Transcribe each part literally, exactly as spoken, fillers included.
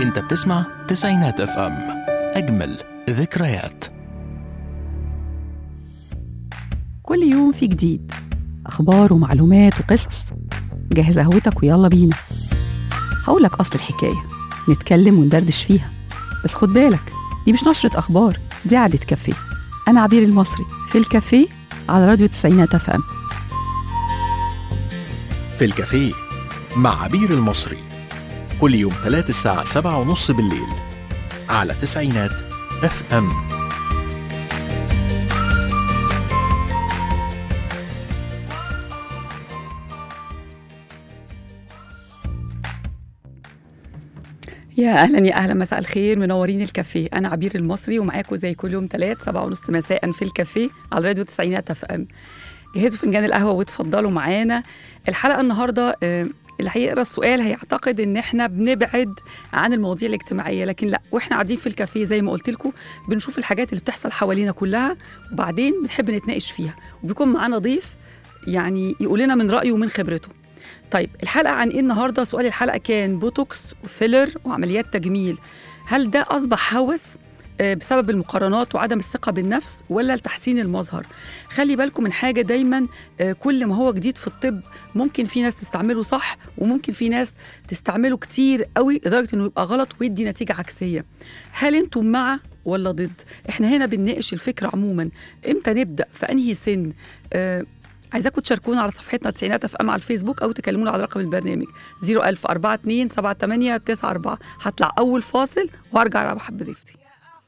انت بتسمع تسعينات اف ام، اجمل ذكريات. كل يوم في جديد، اخبار ومعلومات وقصص. جهز قهوتك ويلا بينا. هقولك اصل الحكايه، نتكلم وندردش فيها، بس خد بالك دي مش نشرة اخبار، دي قعدة كافيه. انا عبير المصري في الكافيه على راديو تسعينات اف ام. في الكافيه مع عبير المصري، كل يوم ثلاث الساعة سبعة ونص بالليل على تسعينات اف ام. يا اهلا يا اهلا، مساء الخير، منورين الكافيه. انا عبير المصري ومعاكم زي كل يوم ثلاث سبعة ونص مساء في الكافيه على راديو تسعينات اف ام. جهزوا فنجان القهوه وتفضلوا معانا. الحلقه النهارده آه اللي هيقرا السؤال هيعتقد ان احنا بنبعد عن المواضيع الاجتماعيه، لكن لا، واحنا قاعدين في الكافيه زي ما قلت لكم بنشوف الحاجات اللي بتحصل حوالينا كلها، وبعدين بنحب نتناقش فيها، وبيكون معانا ضيف يعني يقول لنا من رايه ومن خبرته. طيب الحلقه عن ايه النهارده؟ سؤال الحلقه كان بوتوكس وفيلر وعمليات تجميل، هل ده اصبح هوس بسبب المقارنات وعدم الثقة بالنفس ولا لتحسين المظهر؟ خلي بالكم من حاجة دايما، كل ما هو جديد في الطب ممكن في ناس تستعمله صح، وممكن في ناس تستعمله كتير قوي لدرجة انه يبقى غلط ويدي نتيجة عكسية. هل انتم مع ولا ضد؟ احنا هنا بنناقش الفكرة عموما، امتى نبدأ، في انهي سن؟ آه عايزاكم تشاركونا على صفحتنا تسعينات اف ام على الفيسبوك، او تكلمونا على رقم البرنامج صفر ألف أربعة اتنين سبعة تمانية تسعة أربعة. هطلع اول فاصل وهرجع ارحب بضيفتي.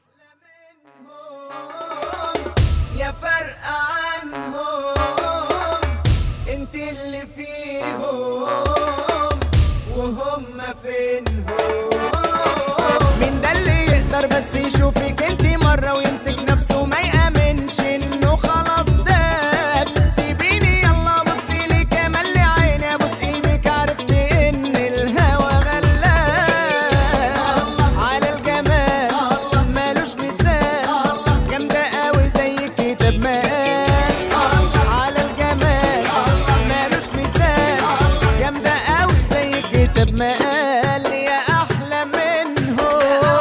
يا فرق عنهم انت اللي فيهم وهم فينهم. مين ده اللي يقدر بس يشوفك انت مرة ويمسك نفسه ما يأمنش انه خلاص داب؟ سيبيني يلا بصي لي كمان لي عيني، ابوس ايدك عرفت ان الهوى غلاب على الجمال مالوش مثال، جامدة قوي زي كتاب مقال على الجمال مالوش مثال، جامدة قوي زي كتاب مقال. يا احلى منهم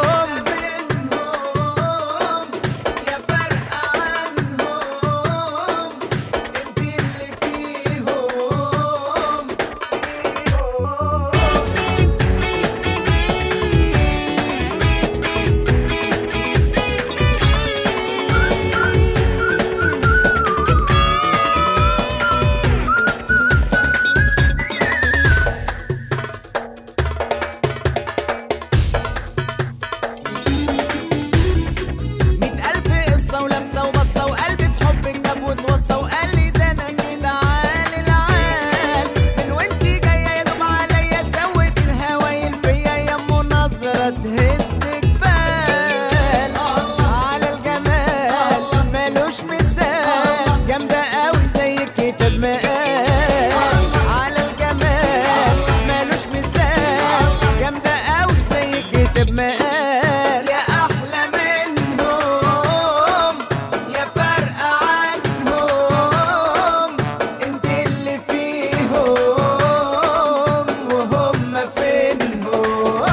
يا فرق عنهم انت اللي فيهم. مئة ألف قصة ولمسة وبصة وقلبي في حبك داب وتوصى، وقال لي ده أنا كده عال العال من وانتي جاية يا دوب عليا، سوت الهوايل فيا يمو نظرة تهد جبال على الجمال مالوش مثال، جامدة قوي زي كتاب مقال على الجمال مالوش مثال، جامدة قوي زي كتاب مقال. يا أحلى منهم يا فرق عنهم انت اللي فيهم وهم فينهم.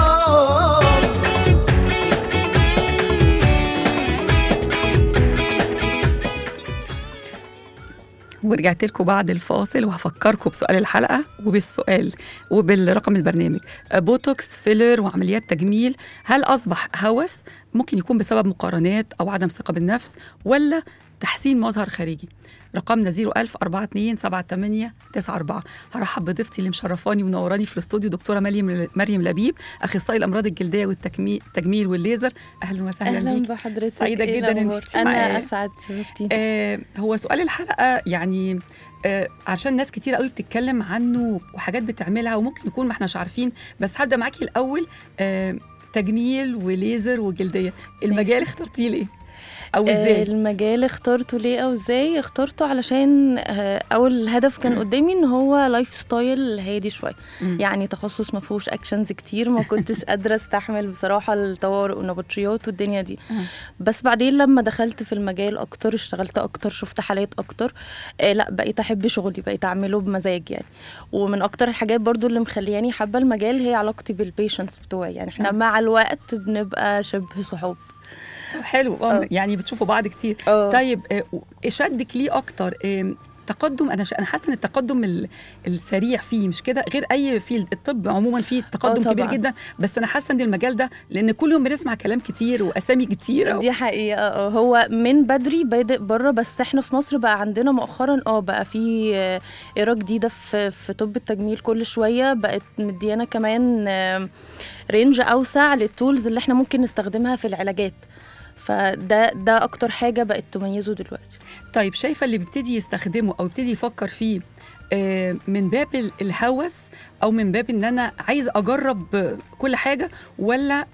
ورجعت لكم بعد الفاصل، وهفكركم بسؤال الحلقة وبالسؤال وبالرقم البرنامج. بوتوكس، فيلر وعمليات تجميل، هل أصبح هوس ممكن يكون بسبب مقارنات أو عدم ثقة بالنفس ولا تحسين مظهر خارجي؟ رقمنا صفر ألف أربعة اتنين سبعة تمانية تسعة أربعة. هرحب بضيفتي اللي مشرفاني ونوراني في الاستوديو، دكتورة مريم مريم لبيب، أخصائي الأمراض الجلدية والتجميل والليزر. أهلا وسهلا أهلا بيك. بحضرتك. سعيدة إيه جدا إن الأخبار؟ أنت أنا معايا. أسعد، شرفتي. آه هو سؤال الحلقة يعني آه عشان ناس كتير قوي بتتكلم عنه وحاجات بتعملها وممكن يكون ما احناش عارفين، بس هبدأ معاكي الأول. آه تجميل وليزر وجلدية، المجال اخترتيه ليه؟ او ازاي؟ المجال اخترته ليه او ازاي؟ اخترته علشان اول هدف كان قدامي ان هو لايف ستايل هادي شويه، يعني تخصص ما فيهوش اكشنز كتير، ما كنتش قادره استحمل بصراحه الطوارئ والنبطشيات والدنيا دي. بس بعدين لما دخلت في المجال اكتر، اشتغلت اكتر، شفت حالات اكتر، آه لا بقيت احب شغلي، بقيت اعمله بمزاج يعني. ومن اكتر الحاجات برضو اللي مخلياني حابه المجال هي علاقتي بالبيشنتس بتوعي، يعني احنا مع الوقت بنبقى شبه صحاب. حلو. اه يعني بتشوفوا بعض كتير. أوه. طيب شدك ليه اكتر تقدم؟ انا ش... انا حاسه ان التقدم ال... السريع فيه مش كده، غير اي فيلد. الطب عموما فيه تقدم كبير جدا، بس انا حاسه ان المجال ده لان كل يوم بنسمع كلام كتير واسامي كتير. دي حقيقه. هو من بدري بادئ بره، بس احنا في مصر بقى عندنا مؤخرا اه بقى في ايرا جديده في في طب التجميل، كل شويه بقت مديانا كمان رينج اوسع للتولز اللي احنا ممكن نستخدمها في العلاجات، فده ده اكتر حاجه بقت تميزه دلوقتي. طيب شايفه اللي بيبتدي يستخدمه او بيبتدي يفكر فيه من باب الهوس او من باب ان انا عايز اجرب كل حاجه، ولا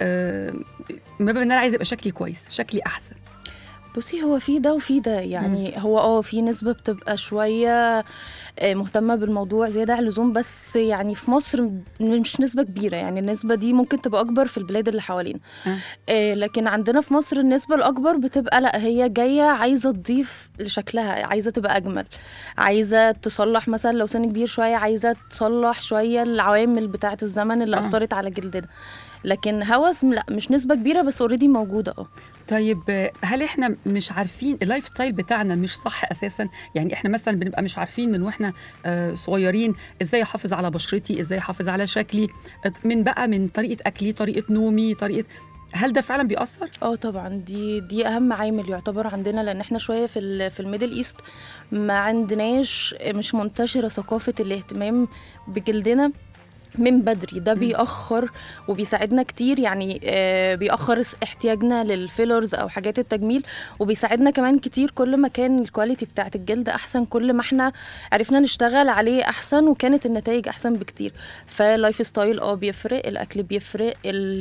من باب ان انا عايز يبقى شكلي كويس، شكلي احسن؟ بصي هو في ده وفي ده يعني. م. هو اه في نسبه بتبقى شويه مهتمه بالموضوع زياده عن اللزوم، بس يعني في مصر مش نسبه كبيره، يعني النسبه دي ممكن تبقى اكبر في البلاد اللي حوالينا. آه لكن عندنا في مصر النسبه الاكبر بتبقى لا، هي جايه عايزه تضيف لشكلها، عايزه تبقى اجمل، عايزه تصلح مثلا لو سن كبير شويه، عايزه تصلح شويه العوامل بتاعه الزمن اللي آه. اثرت على جلدنا. لكن هوس لا، مش نسبه كبيره بس اوريدي موجوده. اه طيب هل احنا مش عارفين اللايف ستايل بتاعنا مش صح اساسا؟ يعني احنا مثلا بنبقى مش عارفين من واحنا آه صغيرين ازاي احافظ على بشرتي، ازاي احافظ على شكلي، من بقى من طريقه اكلي، طريقه نومي، طريقه، هل ده فعلا بيأثر؟ اه طبعا، دي دي اهم عامل يعتبر عندنا، لان احنا شويه في في الميدل ايست ما عندناش، مش منتشره ثقافه الاهتمام بجلدنا من بدري. ده بيأخر وبيساعدنا كتير، يعني آه بيأخر احتياجنا للفيلرز أو حاجات التجميل، وبيساعدنا كمان كتير كل ما كان الكواليتي بتاعت الجلد أحسن، كل ما احنا عرفنا نشتغل عليه أحسن وكانت النتائج أحسن بكتير. فاللايف ستايل اه بيفرق، الأكل بيفرق،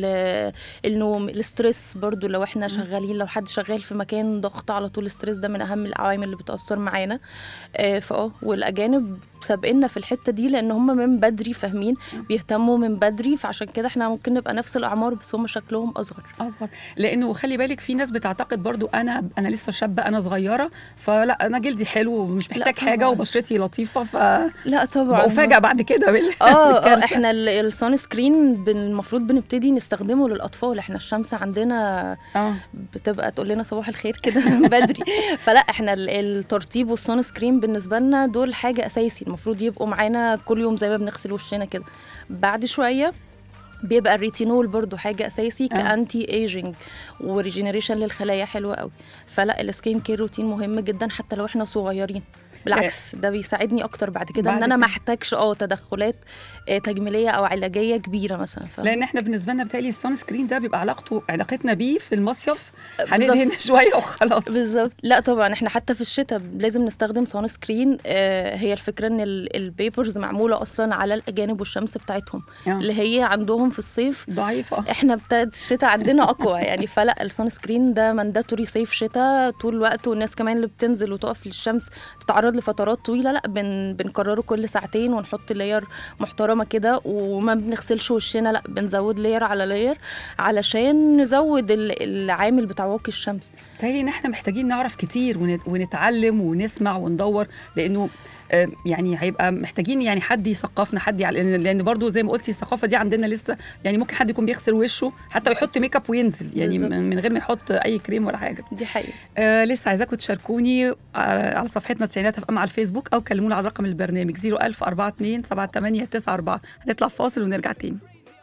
النوم، الاسترس برضو لو احنا شغالين، لو حد شغال في مكان ضغط على طول، الاسترس ده من أهم العوامل اللي بتأثر معانا. آه فاه والأجانب سابقنا في الحتة دي لأن هم من بدري فاهمين، بيهتموا من بدري، فعشان كده احنا ممكن نبقى نفس الأعمار بس هم شكلهم أصغر أصغر. لأنه خلي بالك في ناس بتعتقد برضو أنا أنا لسه شابة، أنا صغيرة، فلا أنا جلدي حلو ومش محتاج حاجة وبشرتي لطيفة، ف لا طبعا بفاجأ بعد كده بال... اه احنا السان سكرين المفروض بنبتدي نستخدمه للأطفال، احنا الشمس عندنا اه بتبقى تقول لنا صباح الخير كده بدري، فلا احنا الترطيب والسان سكرين بالنسبة لنا دول حاجة أساسي، المفروض يبقوا معانا كل يوم زي ما بنغسل وشنا كده. بعد شوية بيبقى الريتينول برضو حاجة أساسي آه. كأنتي ايجينج وريجينيريشن للخلايا، حلوة قوي. فلا السكين كير روتين مهم جدا حتى لو احنا صغيرين، بالعكس ده بيساعدني اكتر بعد كده ان انا ما احتاجش اه تدخلات تجميليه او علاجيه كبيره مثلا. ف... لان احنا بالنسبه لنا بتالي السان سكرين ده بيبقى علاقته علاقتنا بيه في المصيف، هندهن شويه وخلاص. بالظبط. لا طبعا احنا حتى في الشتاء لازم نستخدم سان سكرين. آه هي الفكره ان البيبرز معموله اصلا على الاجانب والشمس بتاعتهم آه. اللي هي عندهم في الصيف ضعيفه، احنا بتاعت الشتاء عندنا اقوى يعني. فلا السان سكرين ده مانداتوري صيف شتاء طول الوقت، والناس كمان اللي بتنزل وتقف للشمس تتعرض لفترات طويله لا بن بنكرره كل ساعتين ونحط لاير محترمه كده، وما بنغسلش وشنا، لا بنزود لاير على لاير علشان نزود العامل بتاع واقي الشمس. تالي ان احنا محتاجين نعرف كتير ونتعلم ونسمع وندور، لانه يعني هيبقى محتاجين يعني حد يثقفنا، حد يعني، لان برضو زي ما قلتي الثقافه دي عندنا لسه، يعني ممكن حد يكون بيغسل وشه حتى ويحط ميك اب وينزل يعني بالزبط. من غير ما يحط اي كريم ولا حاجه. دي حقيقه. آه لسه عايزاكم تشاركوني على صفحتنا تسعينات اف ام على الفيسبوك، او كلمونا على رقم البرنامج صفر ألف أربعة اتنين سبعة تمانية تسعة أربعة. هنطلع فاصل ونرجع تاني.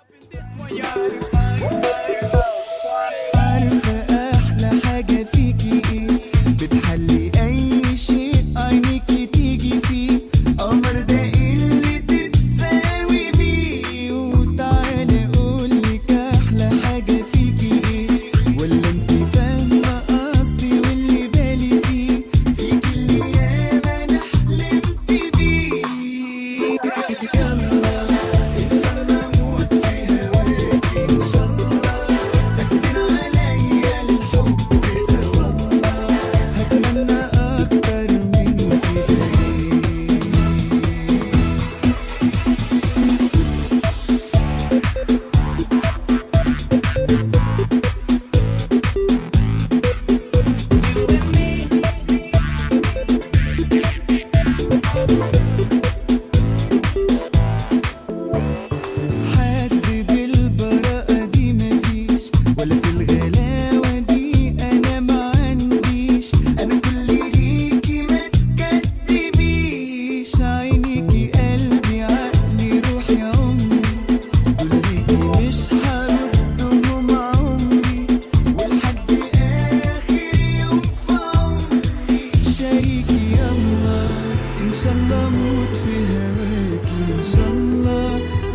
عارفه احلى حاجه فيكي ايه؟ بتحلي اي شيء عينيكي تيجي فيه، قمر ده اللي تتساوي بيه. وتعالي اقولك احلى حاجه فيكي ايه، ولا انت فاهمه قصدي واللي بالي فيه، فيكي اللي ياما انا حلمت بيه. يلا ان شاء الله اموت في هواكي، ان شاء الله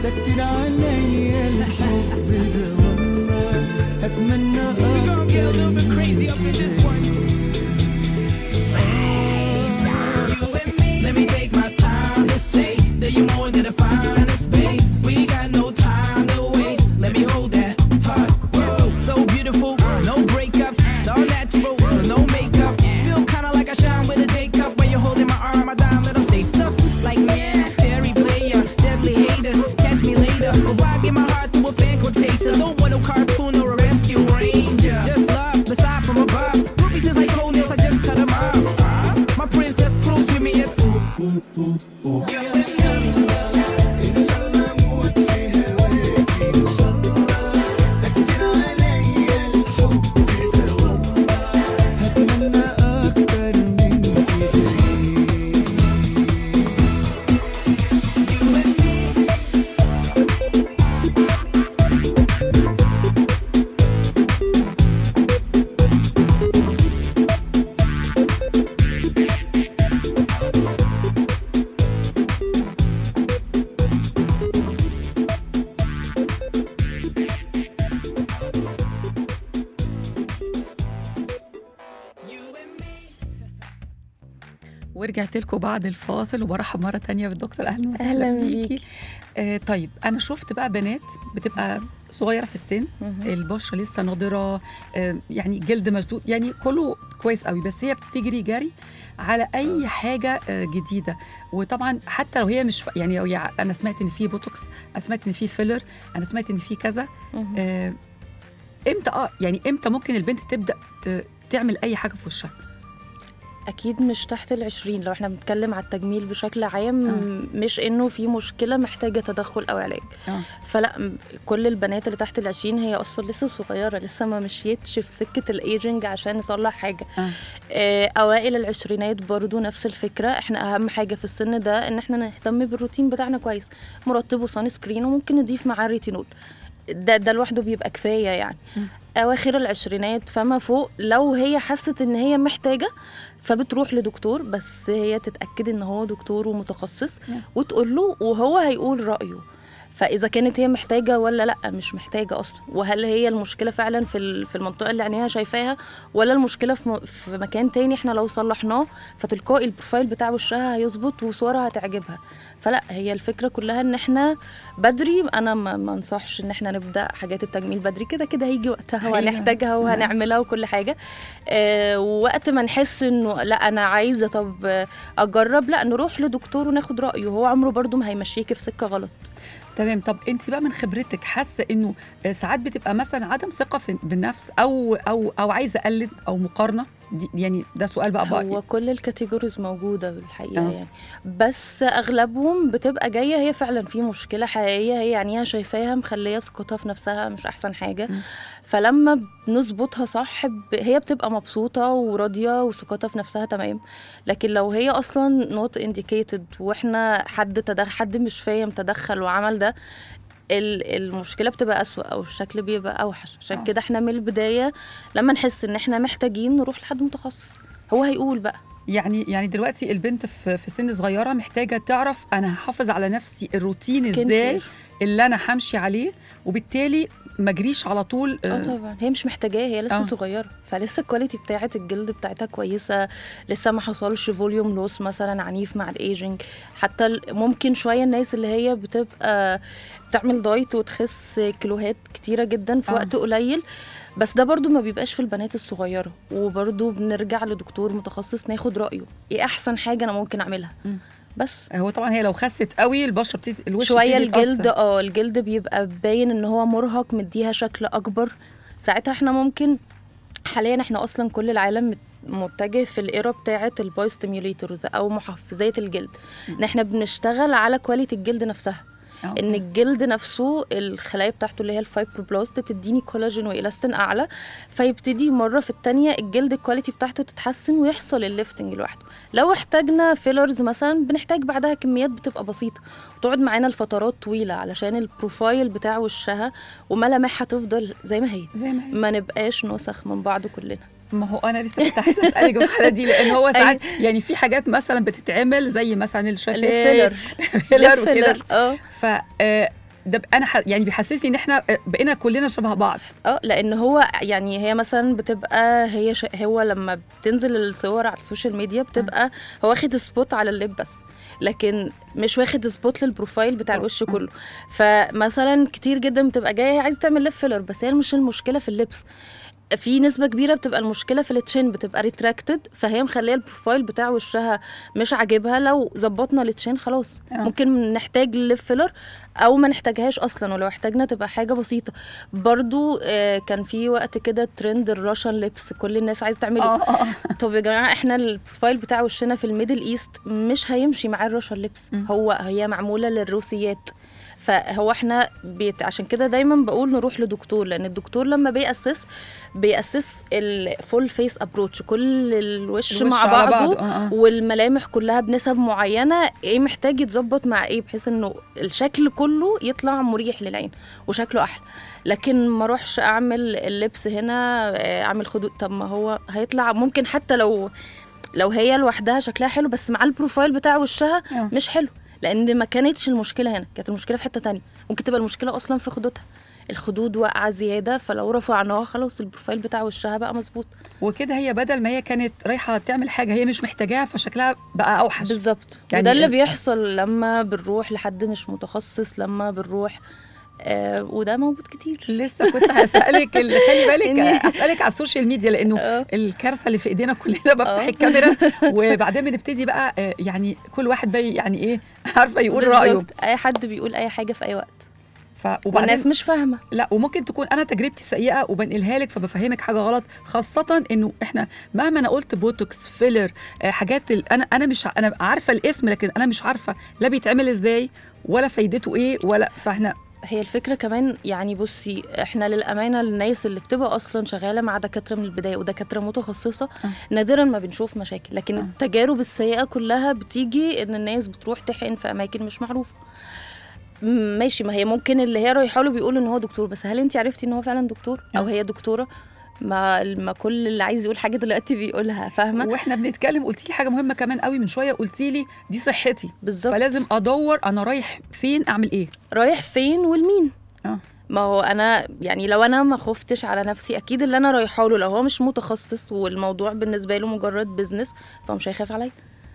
ده كتير عليا الحب ده والله هتمنى اكتر من كده. Let me take my time to say that you're more than the finest, babe. We got no time to waste. Let me hold that tight. Whoa, so beautiful, no breakups, it's all natural, so no makeup. Feel kinda like I shine with a J cup when you're holding my arm. I down, let 'em say stuff like yeah, fairy player, deadly haters, catch me later. Or why give my heart to a fan called Taser? Don't want no cartoon or a rescue ranger. Just love, beside from above. Rubies is like toenails, I just cut 'em off. My princess cruise with me, it's ooh, ooh, ooh, ooh. ورجعت لكم بعد الفاصل وبرحب مرة تانية بالدكتور. أهلا وسهلا أهلا بيكي. بيكي. آه طيب أنا شفت بقى بنات بتبقى صغيرة في السن، البشرة لسه ناضرة، آه يعني جلد مشدود، يعني كله كويس قوي، بس هي بتجري جري على أي حاجة آه جديدة. وطبعا حتى لو هي مش ف... يعني هي أنا سمعت إن في بوتوكس، أنا سمعت إن في فيلر، أنا سمعت إن في كذا. آه إمتى آه يعني إمتى ممكن البنت تبدأ ت... تعمل أي حاجة في وشها؟ أكيد مش تحت العشرين لو احنا بنتكلم على التجميل بشكل عام. آه. مش إنه في مشكلة محتاجة تدخل أو علاج. آه. فلا م- كل البنات اللي تحت العشرين هي أصلا لسه صغيرة، لسه ما مشيتش في سكة الإيجنج عشان نصلح حاجة. آه. آه، أوائل العشرينات برضو نفس الفكرة. احنا أهم حاجة في السن ده إن احنا نهتم بالروتين بتاعنا كويس، مرطب وصن سكرين، وممكن نضيف معاه ريتينول. ده ده لوحده بيبقى كفاية يعني. م. أواخر العشرينات فما فوق لو هي حست إن هي محتاجة فبتروح لدكتور، بس هي تتأكد إن هو دكتور ومتخصص وتقول له وهو هيقول رأيه. فإذا كانت هي محتاجة ولا لأ مش محتاجة أصلا، وهل هي المشكلة فعلا في ال- في المنطقة اللي عينيها شايفاها، ولا المشكلة في, م- في مكان تاني احنا لو صلحناه فتلقائي البروفايل بتاع وشها هيظبط وصورها هتعجبها. فلا هي الفكرة كلها ان احنا بدري. انا ما ما انصحش ان احنا نبدأ حاجات التجميل بدري، كده كده هيجي وقتها أيوة. وهنحتاجها وهنعملها وكل حاجة. آه ووقت ما نحس انه لا انا عايزة طب آه، اجرب، لا نروح لدكتور وناخد رأيه، هو عمره برضو ما هيمشيكي في سكة غلط. تمام. طب انت بقى من خبرتك حاسه انه ساعات بتبقى مثلا عدم ثقه في بالنفس او او او عايزه اقلد او مقارنه دي، يعني ده سؤال بقى بقى هو كل الكاتيجوريز موجودة بالحقيقة. آه. يعني بس أغلبهم بتبقى جاية هي فعلا في مشكلة حقيقية، هي يعني هي شايفاها مخلية ثقتها في نفسها مش أحسن حاجة. م. فلما بنظبطها صح ب- هي بتبقى مبسوطة وراضية وثقتها في نفسها تمام. لكن لو هي أصلا not indicated وإحنا حد تدخل، حد مش فاهم تدخل وعمل ده، ال- المشكلة بتبقى أسوأ أو الشكل بيبقى أوحش. عشان آه. كده احنا من البداية لما نحس إن احنا محتاجين نروح لحد متخصص هو هيقول بقى. يعني يعني دلوقتي البنت في في سن صغيره محتاجه تعرف انا هحافظ على نفسي الروتين Skin ازاي care. اللي انا همشي عليه، وبالتالي ما اجريش على طول. اه آه طبعا هي مش محتاجاه، هي لسه آه. أوه. صغيره، فلسه الكواليتي بتاعه الجلد بتاعتها كويسه، لسه ما حصلش فوليوم لوس مثلا عنيف مع الايجنج. حتى ال- ممكن شويه الناس اللي هي بتبقى بتعمل دايت وتخس كيلوهات كتيره جدا في آه. وقت قليل، بس ده برضو ما بيبقاش في البنات الصغيره. وبرضو بنرجع لدكتور متخصص ناخد رايه ايه احسن حاجه انا ممكن اعملها. م. بس هو طبعا هي لو خست قوي البشره بتبتدي الوش شويه بيبتدي يتأثر. الجلد اه الجلد بيبقى باين ان هو مرهق، مديها شكل اكبر. ساعتها احنا ممكن حاليا احنا اصلا كل العالم مت- متجه في الايرا بتاعه البايوستيميوليتورز او محفزات الجلد، ان احنا بنشتغل على كواليتي الجلد نفسها. آه، ان أوكي. الجلد نفسه الخلايا بتاعته اللي هي الفايبروبلاست تديني كولاجين والاستين اعلى، فيبتدي مره في التانية الجلد الكواليتي بتاعته تتحسن ويحصل الليفتنج لوحده. لو احتاجنا فيلرز مثلا بنحتاج بعدها كميات بتبقى بسيطه وتقعد معانا لفترات طويله علشان البروفايل بتاع وشها وملامحها تفضل زي ما هي، زي ما هي. ما نبقاش نسخ من بعض كلنا. ما هو انا لسه كنت عايزه اسالك في الحاله دي، لان هو ساعات يعني في حاجات مثلا بتتعمل زي مثلا الشفايف الفيلر فيلر وكده. اه ف آه، ده انا ح... يعني بيحسسني ان احنا بقينا كلنا شبه بعض. اه لان هو يعني هي مثلا بتبقى هي ش... هو لما بتنزل الصور على السوشيال ميديا بتبقى هو واخد سبوت على اللب بس، لكن مش واخد سبوت للبروفايل بتاع الوش كله. فمثلا كتير جدا بتبقى جايه عايزه تعمل ليب فيلر، بس هي مش المشكله في اللبس، في نسبة كبيرة بتبقى المشكلة في التشين، بتبقى ريتراكتد، فهي مخليه البروفايل بتاع وشها مش عاجبها. لو ظبطنا التشين خلاص آه. ممكن نحتاج ليب فيلر او ما نحتاجهاش اصلا، ولو احتاجنا تبقى حاجة بسيطة. برضو آه كان في وقت كده ترند الراشن ليبس، كل الناس عايزة تعمله. اه طب يا جماعة احنا البروفايل بتاع وشنا في الميدل ايست مش هيمشي مع الراشن ليبس، هو هي معمولة للروسيات. فهو احنا بيت عشان كده دايما بقول نروح لدكتور، لان الدكتور لما بيأسس بيأسس الفول فيس ابروتش، كل الوش, الوش مع على بعضه بعض. آه. والملامح كلها بنسب معينه، ايه محتاج يتظبط مع ايه، بحيث انه الشكل كله يطلع مريح للعين وشكله احلى. لكن ما اروحش اعمل اللبس هنا اعمل خدود، طب ما هو هيطلع ممكن حتى لو لو هي لوحدها شكلها حلو، بس مع البروفايل بتاع وشها آه. مش حلو، لان ما كانتش المشكله هنا، كانت المشكله في حته تانية. ممكن تبقى المشكله اصلا في خدودها، الخدود واقعه زياده، فلو رفعناها خلاص البروفايل بتاع وشها بقى مظبوط. وكده هي بدل ما هي كانت رايحه تعمل حاجه هي مش محتاجاها، فشكلها بقى اوحش. بالظبط. يعني وده اللي ال- بيحصل لما بنروح لحد مش متخصص، لما بنروح آه وده موجود كتير. لسه كنت هسألك ال- خلي بالك إني- أسألك على السوشيال ميديا، لأنه آه. الكارثة اللي في إيدينا كلنا بفتح آه. الكاميرا وبعدين بنبتدي بقى آه، يعني كل واحد بقى يعني إيه عارفة يقول رأيه. بالظبط. اي حد بيقول اي حاجه في اي وقت، ف... والناس مش فاهمه. لا، وممكن تكون انا تجربتي سيئه وبنقلها لك فبفهمك حاجه غلط، خاصه انه احنا مهما انا قلت بوتوكس فيلر آه، حاجات ال... انا انا مش ع- انا عارفه الاسم، لكن انا مش عارفه لا بيتعمل ازاي ولا فايدته ايه ولا، فاحنا هي الفكرة كمان يعني بصي، احنا للأمانة الناس اللي بتبقى أصلا شغالة مع دكاترة من البداية ودكاترة متخصصة أه. نادرا ما بنشوف مشاكل، لكن أه. التجارب السيئة كلها بتيجي إن الناس بتروح تحقن في أماكن مش معروفة. م- ماشي، ما هي ممكن اللي هي رايحة له بيقول إن هو دكتور، بس هل أنت عرفتي إن هو فعلا دكتور أو أه. هي دكتورة؟ ما ما كل اللي عايز يقول حاجة دلوقتي بيقولها، فاهمة؟ واحنا بنتكلم قلتي لي حاجه مهمه كمان قوي من شويه، قلتي لي دي صحتي بالظبط. فلازم ادور انا رايح فين اعمل ايه. رايح فين والمين؟ اه ما هو انا يعني لو انا ما خفتش على نفسي، اكيد اللي انا رايحه له لو هو مش متخصص والموضوع بالنسبه له مجرد بيزنس فهو مش هيخاف عليا.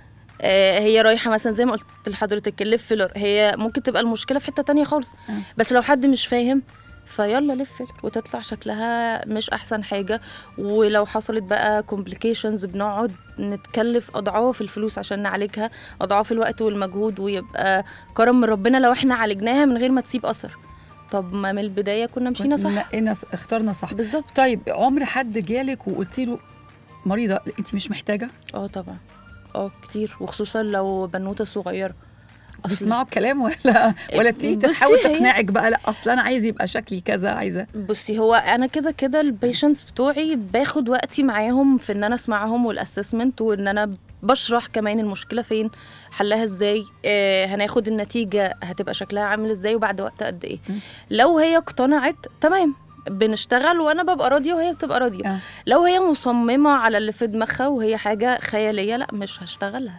آه هي رايحه مثلا زي ما قلت لحضرتك الليب فيلر، هي ممكن تبقى المشكله في حته تانية خالص، آه. بس لو حد مش فاهم فيلا ليب فيلر وتطلع شكلها مش احسن حاجه. ولو حصلت بقى كومبليكيشنز بنقعد نتكلف اضعاف الفلوس عشان نعالجها، اضعاف الوقت والمجهود، ويبقى كرم من ربنا لو احنا عالجناها من غير ما تسيب اثر. طب ما من البدايه كنا مشينا صح. نقينا اخترنا صح. بالظبط. طيب عمر حد جالك وقلت له مريضه انت مش محتاجه؟ اه طبعا، اه كتير، وخصوصا لو بنوته صغيره. تسمعوا الكلام ولا ولا بتيجي بصي تحاول هي- تقنعك بقى لا اصل انا عايز يبقى شكلي كذا عايزه؟ بصي هو انا كده كده البيشنتس بتوعي باخد وقتي معاهم في ان انا اسمعهم والاسسمنت، وان انا بشرح كمان المشكله فين، حلها ازاي، آه هناخد النتيجه هتبقى شكلها عامل ازاي وبعد وقت قد ايه. م. لو هي اقتنعت تمام بنشتغل وانا ببقى راضيه وهي بتبقى راضيه. آه. لو هي مصممه على اللي في دماغها وهي حاجه خياليه لا مش هشتغلها،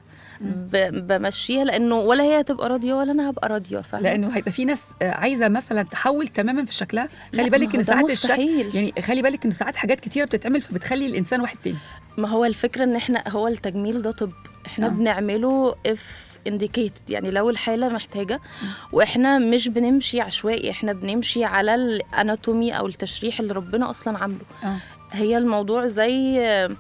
ب- بمشيها، لانه ولا هي هتبقى راضيه ولا انا هبقى راضيه، فاهمه؟ لانه هيبقى في ناس آه، عايزه مثلا تحول تماما في شكلها. لا، خلي ما بالك هو ان ده ساعات الشكل مستحيل. يعني خلي بالك ان ساعات حاجات كتيره بتتعمل فبتخلي الانسان واحد تاني. ما هو الفكرة ان احنا هو التجميل ده طب احنا آه. آه. بنعمله if indicated، يعني لو الحالة محتاجة، واحنا مش بنمشي عشوائي، احنا بنمشي على الاناتومي او التشريح اللي ربنا اصلا عامله. اه هي الموضوع زي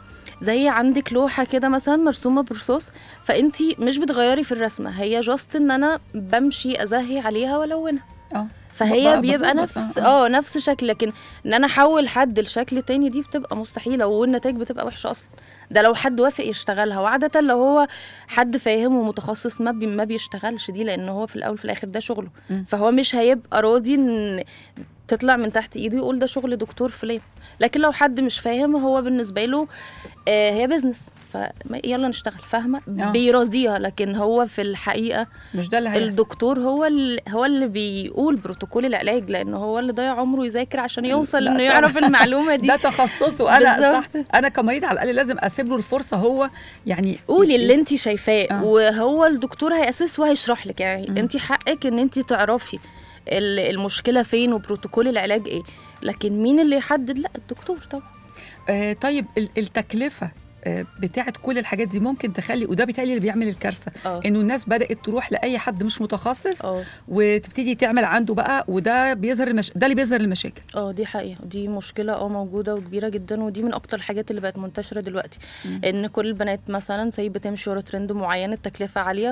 زي عندك لوحة كده مثلا مرسومة برصاص، فانتي مش بتغيري في الرسمة، هي جاست ان انا بمشي ازهي عليها والونها، اه فهي بقى بيبقى بسيطة. نفس آه، اه نفس شكل، لكن ان انا احول حد لشكل تاني دي بتبقى مستحيله، والنتائج بتبقى وحشه اصلا. ده لو حد وافق يشتغلها، وعاده لو هو حد فاهم ومتخصص ما بي ما بيشتغلش دي، لان هو في الاول في الاخر ده شغله، م. فهو مش هيبقى راضي ان تطلع من تحت ايده يقول ده شغل دكتور فلان. لكن لو حد مش فاهم هو بالنسبه له آه هي بيزنس، فيلا نشتغل، فاهمه؟ آه. بيراضيها، لكن هو في الحقيقه مش ده اللي هيحصل. الدكتور هو اللي هو اللي بيقول بروتوكول العلاج، لانه هو اللي ضيع عمره يذاكر عشان يوصل لا انه طبعاً. يعرف المعلومه دي. ده تخصصه انا صح. بالظبط. انا كمريض على الاقل لازم اسيب له الفرصه هو يعني قولي اللي انت شايفاه، آه. وهو الدكتور هيأسس وهيشرح لك، يعني مم. انت حقك ان انت تعرفي ال- المشكله فين وبروتوكول العلاج ايه. لكن مين اللي يحدد؟ لا الدكتور طبعا. آه طيب ال- التكلفه آه، بتاعت كل الحاجات دي ممكن تخلي، وده بالتالي اللي بيعمل الكارثه، اه انه الناس بدات تروح لاي حد مش متخصص اه وتبتدي تعمل عنده بقى، وده بيظهر المش... ده اللي بيظهر المشاكل. اه دي حقيقة، دي مشكلة اه موجودة وكبيرة جدا، ودي من أكتر الحاجات اللي بقت منتشرة دلوقتي. مم. إن كل البنات مثلا زي بتمشي ورا ترند معين، التكلفة عالية،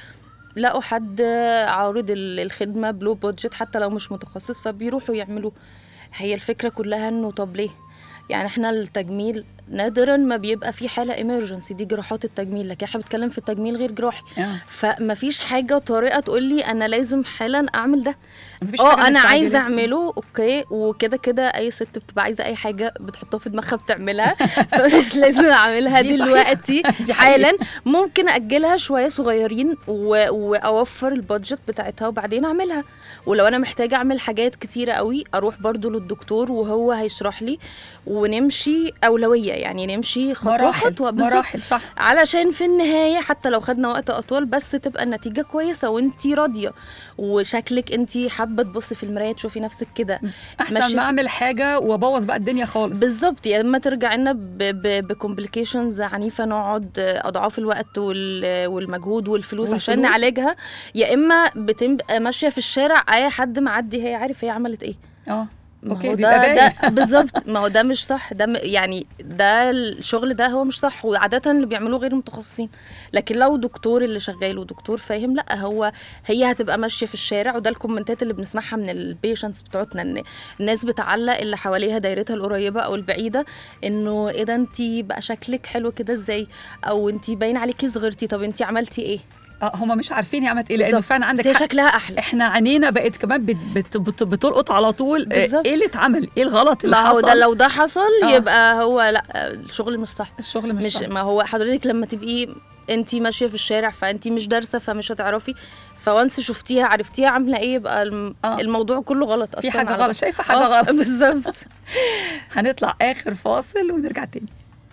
فلقوا حد عارض ال- الخدمة بلو بودجت حتى لو مش متخصص، فبيروحوا يعملوا. هي الفكرة كلها إنه طب ليه؟ يعني احنا التجميل نادرا ما بيبقى في حالة emergency، دي جراحات التجميل، لكن احنا بنتكلم في التجميل غير جراحي. آه. فما فيش حاجة طارئة تقول لي أنا لازم حالا أعمل ده. مفيش حاجة اه انا مستعجلة. عايزه اعمله اوكي، وكده كده اي ست بتبقى عايزه اي حاجه بتحطها في دماغها بتعملها، فمش لازم اعملها دي صحيح. دلوقتي دي حقيقة. حالا. ممكن اجلها شويه صغيرين و... واوفر البادجت بتاعتها وبعدين اعملها. ولو انا محتاجه اعمل حاجات كتيره قوي اروح برضو للدكتور وهو هيشرح لي، ونمشي اولويه، يعني نمشي خطوه مراحل خطوه بالظبط. مراحل صح. علشان في النهاية حتى لو خدنا وقت أطول بس تبقى النتيجة كويسة وانتي راضية وشكلك انتي حابة تبصي في المراية تشوفي نفسك كده. احسن ماشي ما في- اعمل حاجه وابوظ بقى الدنيا خالص. بالظبط، يا اما ترجع لنا بكومبليكيشنز عنيفة نقعد أضعاف الوقت وال- والمجهود والفلوس عشان والفلوس. نعالجها، يا اما بتبقى ماشية في الشارع أي حد معدي هي عارف هي عملت ايه. اه ما اوكي هو بيبقى ده, باين. ده بالظبط، ما هو ده مش صح، ده م- يعني ده الشغل ده هو مش صح، وعادة اللي بيعملوه غير متخصصين. لكن لو دكتور اللي شغال ودكتور فاهم، لا هو هي هتبقى ماشية في الشارع. وده الكومنتات اللي بنسمعها من البيشنتس بتوعتنا، ان الناس بتعلق اللي حواليها دايرتها القريبة او البعيدة انه ايه ده انتي بقى شكلك حلو كده ازاي، او انتي باين عليكي صغرتي، طب انتي عملتي ايه؟ اه هم مش عارفين هي عملت ايه، لانه بالظبط. فعلا عندك بس هي حق. شكلها احلى. احنا عينينا بقت كمان بت بت بت بتلقط على طول. آه، بالظبط. ايه اللي اتعمل، ايه الغلط اللي ما هو حصل. ده لو ده حصل آه. يبقى هو لا الشغل مش صح. الشغل مش, مش صح. ما هو حضرتك لما تبقي انتي ماشيه في الشارع فانتي مش دارسه فمش هتعرفي، فوانس شفتيها عرفتيها عامله ايه يبقى الم... آه. الموضوع كله غلط في اصلا. حاجه على غلط، شايفه حاجه آه، غلط. بالظبط. هنطلع اخر فاصل ونرجع تاني.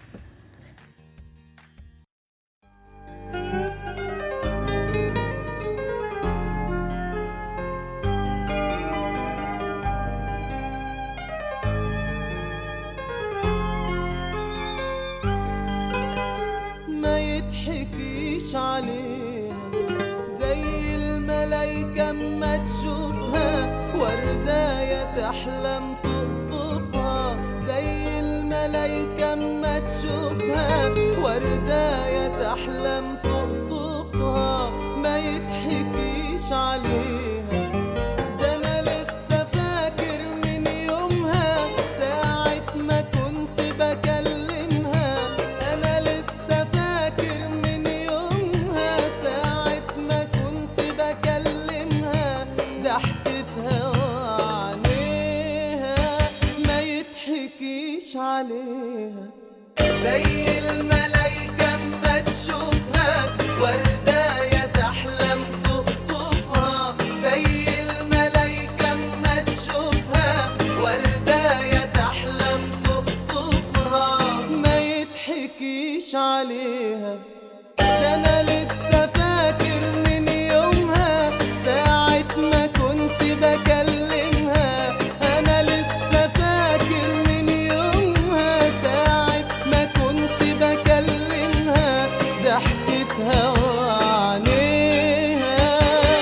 ما يضحكيش عليها زي الملايكة اما تشوفها ورداية تحلم تقطفها، زي الملايكة اما تشوفها ورداية تحلم تقطفها. ما يضحكيش عليها، ده انا لسه فاكر من يومها ساعة ما كنت بكلمها. انا لسه فاكر من يومها ساعة ما كنت بكلمها، ضحكتها وعينيها ما يضحكيش عليها. زي الملايكة اما تشوفها ورداية تحلم تقطفها، زي الملايكة اما تشوفها ورداية تحلم تقطفها. ما يضحكيش عليها، ده انا لسه فاكر من يومها ساعة ما كنت بكلمها. انا لسه فاكر من يومها ساعة ما كنت بكلمها، ضحكتها وعينيها.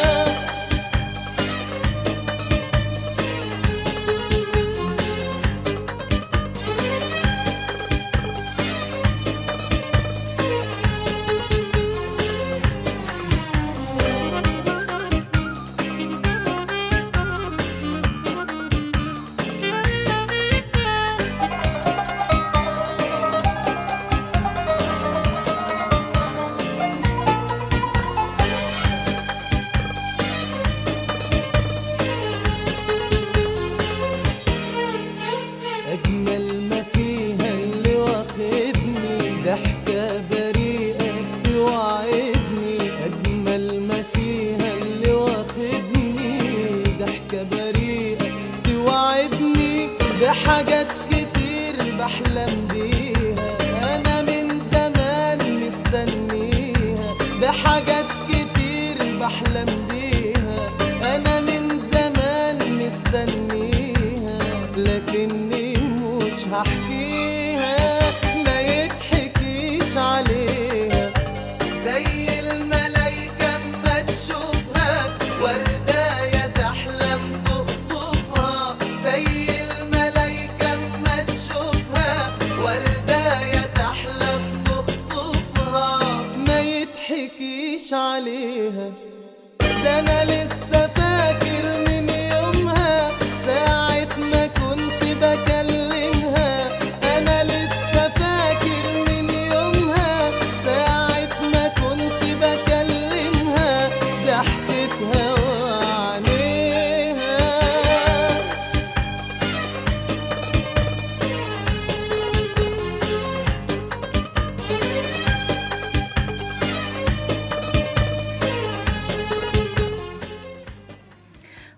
أجمل ما فيها اللي واخدني ضحكة بريئة توعدني. أجمل ما فيها اللي واخدني ضحكة بريئة توعدني بحاجات كتير بحلم بيها أنا من زمان مستنيها. بحاجات كتير بحلم بيها أنا من زمان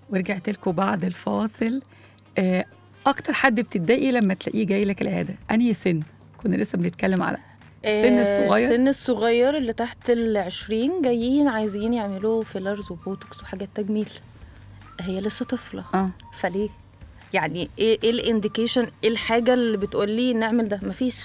ورجعت لكم بعد الفاصل. آه، اكتر حد بتتضايقي لما تلاقيه جاي لك العياده انهي سن؟ كنا لسه بنتكلم على السن آه، الصغير. السن الصغير اللي تحت العشرين جايين عايزين يعملوا فيلرز وبوتوكس وحاجات تجميل، هي لسه طفلة. اه فليه؟ يعني ايه ايه الانديكيشن، ايه الحاجة اللي بتقولي نعمل ده؟ مفيش.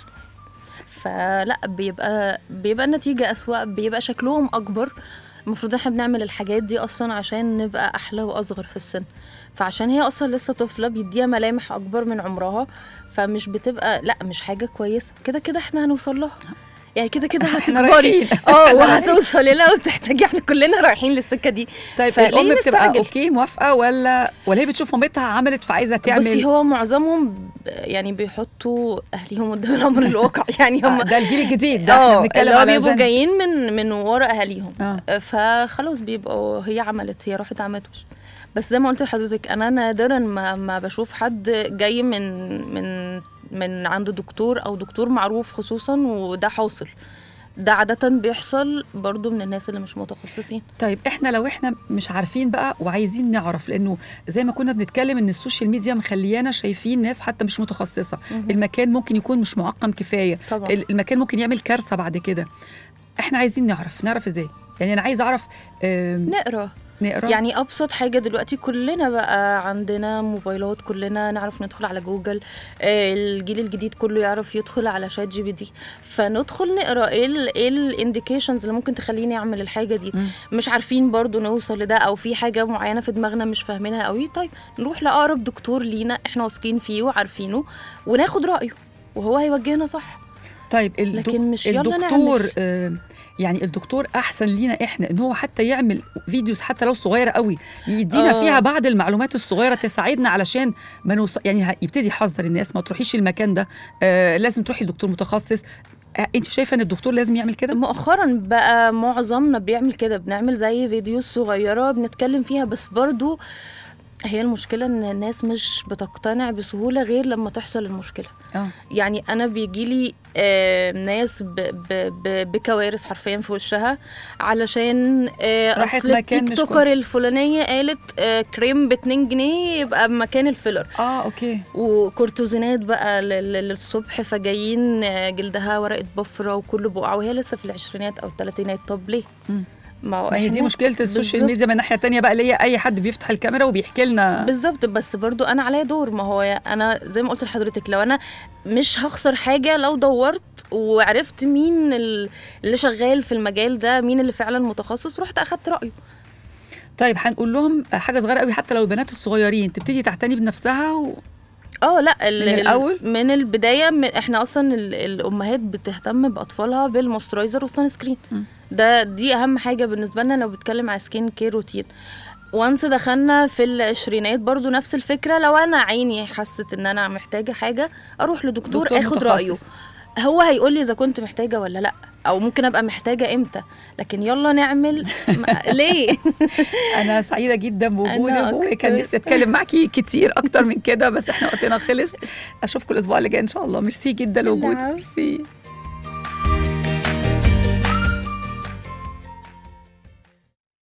فلا بيبقى بيبقى النتيجة أسوأ، بيبقى شكلهم أكبر. المفروض احنا بنعمل الحاجات دي أصلا عشان نبقى أحلى وأصغر في السن، فعشان هي أصلا لسه طفلة بيديها ملامح أكبر من عمرها، فمش بتبقى لا مش حاجة كويسة. كده كده احنا هنوصل لها، يعني كده كده إحنا هتكبري رايحين. اه وهتوصلي لها وتحتاجي، احنا كلنا رايحين للسكة دي. طيب فليه الام بتبقى نستعجل؟ اوكي موافقه ولا ولا هي بتشوف مامتها عملت فعايزه تعمل؟ بصي هو معظمهم ب- يعني بيحطوا اهليهم قدام الامر الواقع، يعني هم آه، ده الجيل الجديد ده، احنا اه بنتكلم اللي هو على بيبقوا جن. جايين من من ورا اهاليهم. آه. فخلاص بيبقوا هي عملت، هي راحت عملت. بس زي ما قلت لحضرتك انا نادرا ما, ما بشوف حد جاي من من من عند دكتور او دكتور معروف خصوصا وده حاصل. ده عادة بيحصل برضو من الناس اللي مش متخصصين. طيب احنا لو احنا مش عارفين بقى وعايزين نعرف، لانه زي ما كنا بنتكلم ان السوشيال ميديا مخليانا شايفين ناس حتى مش متخصصه، مهم. المكان ممكن يكون مش معقم كفايه، طبعا. ال- المكان ممكن يعمل كارثه بعد كده. احنا عايزين نعرف نعرف ازاي؟ يعني انا عايزه اعرف. آم، نقرا نقرا يعني ابسط حاجه دلوقتي كلنا بقى عندنا موبايلات، كلنا نعرف ندخل على جوجل. آه، الجيل الجديد كله يعرف يدخل على شات جي بي تي، فندخل نقرا ايه ال ايه الانديكيشنز اللي ممكن تخليني اعمل الحاجه دي. مم. مش عارفين برضو نوصل لده، او في حاجه معينه في دماغنا مش فاهمينها قوي، طيب نروح لاقرب دكتور لينا احنا واثقين فيه وعارفينه وناخد رايه وهو هيوجهنا صح. طيب الدك... لكن مش يلا الدكتور نعمل. آه يعني الدكتور احسن لينا احنا ان هو حتى يعمل فيديوز حتى لو صغيره قوي يدينا آه. فيها بعض المعلومات الصغيره تساعدنا علشان ما نوصل، يعني ه- يبتدي يحذر الناس ما تروحيش المكان ده، آه لازم تروحي لدكتور متخصص. آه انت شايفه ان الدكتور لازم يعمل كده؟ مؤخرا بقى معظمنا بيعمل كده، بنعمل زي فيديو صغيرة بنتكلم فيها، بس برضو هي المشكلة ان الناس مش بتقتنع بسهولة غير لما تحصل المشكلة. اه يعني انا بيجيلي آه ناس ب ب ب بكوارث حرفيا في وشها علشان آه راحت اصل مكان التيك مش توكر كويس. الفلانية قالت آه كريم باتنين جنيه يبقى بمكان الفيلر، اه اوكي. وكورتيزونات بقى لل- للصبح، فجايين آه، جلدها ورقة بفرة وكله بقع وهي لسه في العشرينات أو الثلاثينات. طب ليه؟ مم. ما هو ما هي دي إحنا- مشكله السوشيال بالظبط. ميديا. من الناحيه التانية بقى اللي هي اي حد بيفتح الكاميرا وبيحكي لنا. بالظبط، بس برضو أنا عليا دور. ما هو أنا زي ما قلت لحضرتك لو أنا مش هخسر حاجة لو دورت وعرفت مين ال- اللي شغال في المجال ده، مين اللي فعلا متخصص، رحت أخدت رأيه. طيب هنقول لهم حاجه صغيره قوي حتى لو البنات الصغيرين تبتدي تعتني بنفسها و... اه لا ال- من ال- الأول؟ من البدايه، من احنا اصلا ال- الامهات بتهتم باطفالها بالموسترايزر والسان سكرين. م. ده دي اهم حاجه بالنسبه لنا لو بتكلم على سكين كير روتين. وانس دخلنا في العشرينات برضو نفس الفكره، لو انا عيني حست ان انا محتاجه حاجه اروح لدكتور دكتور اخد رايه، متخصص. هو هيقول لي اذا كنت محتاجه ولا لا، او ممكن ابقى محتاجه امتى. لكن يلا نعمل ما- ليه؟ انا سعيده جدا أنا بوجودك، وكان أكتر. نفسي اتكلم معاكي كتير اكتر من كده بس احنا وقتنا خلص. اشوفكم الاسبوع اللي جاي ان شاء الله. ميرسي جدا لوجودك. العفو. ميرسي.